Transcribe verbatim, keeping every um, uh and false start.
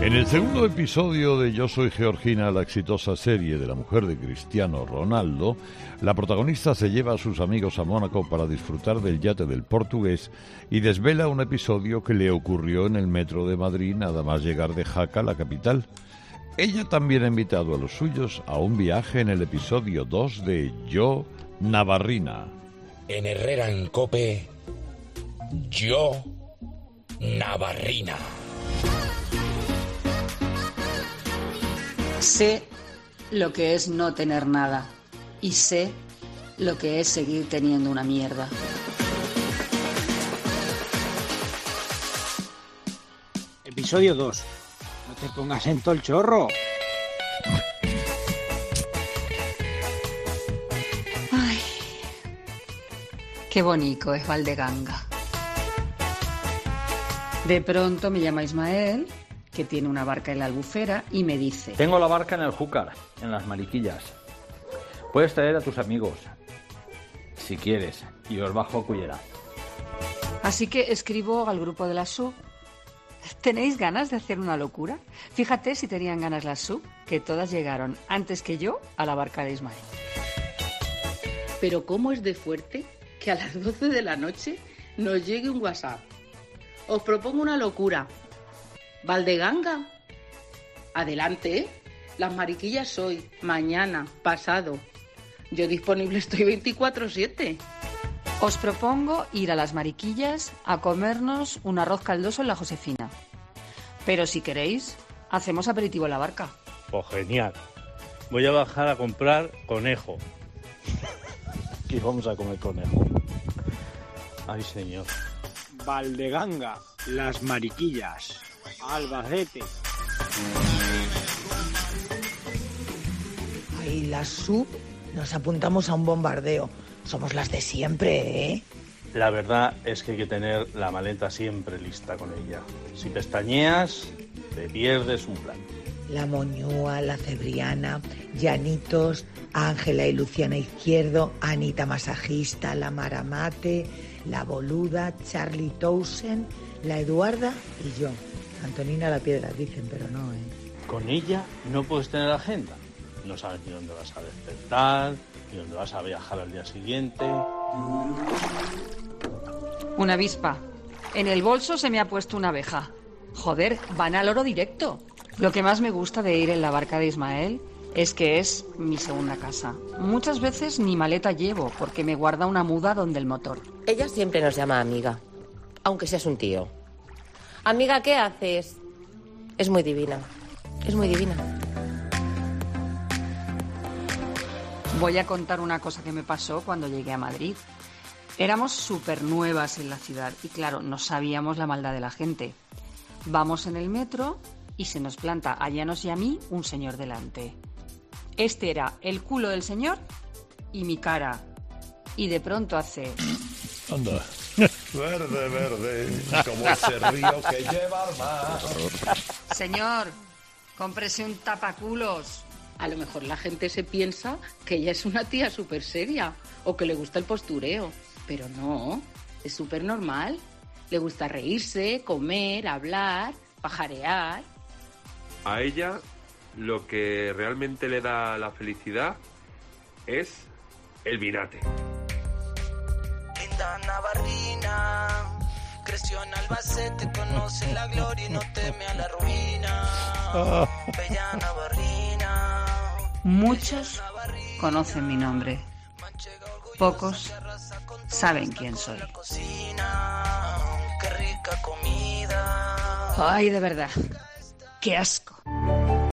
En el segundo episodio de Yo soy Georgina, la exitosa serie de la mujer de Cristiano Ronaldo, la protagonista se lleva a sus amigos a Mónaco para disfrutar del yate del portugués y desvela un episodio que le ocurrió en el metro de Madrid nada más llegar de Jaca, la capital. Ella también ha invitado a los suyos a un viaje en el episodio dos de Yo, Navarrina. En Herrera en Cope, Yo, Navarrina. Sé lo que es no tener nada y sé lo que es seguir teniendo una mierda. Episodio dos. No te pongas en todo el chorro. Ay, qué bonito es Valdeganga. De pronto me llama Ismael, que tiene una barca en la Albufera, y me dice: tengo la barca en el Júcar, en las Mariquillas. Puedes traer a tus amigos, si quieres, y os bajo a Cullera. Así que escribo al grupo de la S U. ¿Tenéis ganas de hacer una locura? Fíjate si tenían ganas las S U, que todas llegaron antes que yo a la barca de Ismael. Pero ¿cómo es de fuerte que a las doce de la noche nos llegue un WhatsApp? Os propongo una locura. Valdeganga, adelante, ¿eh? Las Mariquillas hoy, mañana, pasado. Yo disponible estoy veinticuatro siete. Os propongo ir a las Mariquillas a comernos un arroz caldoso en la Josefina. Pero si queréis, hacemos aperitivo en la barca. Pues genial. Voy a bajar a comprar conejo. Y vamos a comer conejo. Ay, señor. Valdeganga, las Mariquillas, Albacete. Ahí la S U nos apuntamos a un bombardeo. Somos las de siempre, ¿eh? La verdad es que hay que tener la maleta siempre lista con ella. Si pestañeas, te pierdes un plan. La Moñúa, la Cebriana, Llanitos, Ángela y Luciana Izquierdo, Anita Masajista, la Maramate, la Boluda, Charlie Towson, la Eduarda y yo. Antonina la Piedra, dicen, pero no, ¿eh? Con ella no puedes tener agenda. No sabes ni dónde vas a despertar, ni dónde vas a viajar al día siguiente. Una avispa. En el bolso se me ha puesto una abeja. Joder, van al oro directo. Lo que más me gusta de ir en la barca de Ismael es que es mi segunda casa. Muchas veces ni maleta llevo porque me guarda una muda donde el motor. Ella siempre nos llama amiga, aunque seas un tío. Amiga, ¿qué haces? Es muy divina, es muy divina. Voy a contar una cosa que me pasó cuando llegué a Madrid. Éramos súper nuevas en la ciudad y claro, no sabíamos la maldad de la gente. Vamos en el metro y se nos planta a Llanos y a mí un señor delante. Este era el culo del señor y mi cara. Y de pronto hace... Anda. Verde, verde, como ese río que lleva al mar. Señor, cómprese un tapaculos. A lo mejor la gente se piensa que ella es una tía súper seria o que le gusta el postureo. Pero no, es súper normal. Le gusta reírse, comer, hablar, pajarear. A ella lo que realmente le da la felicidad es el vinate. Linda navarrina, creció en Albacete, conoce la gloria y no teme a la ruina. Bella navarrina. Muchos conocen mi nombre. Pocos saben quién soy. Qué rica comida. Ay, de verdad, qué asco.